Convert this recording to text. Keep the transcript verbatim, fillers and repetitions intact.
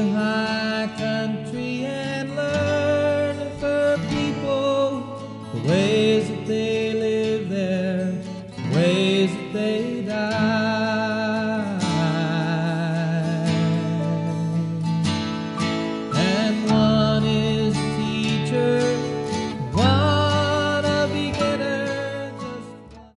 the high country and learn of her people, the ways that they live there, the ways that they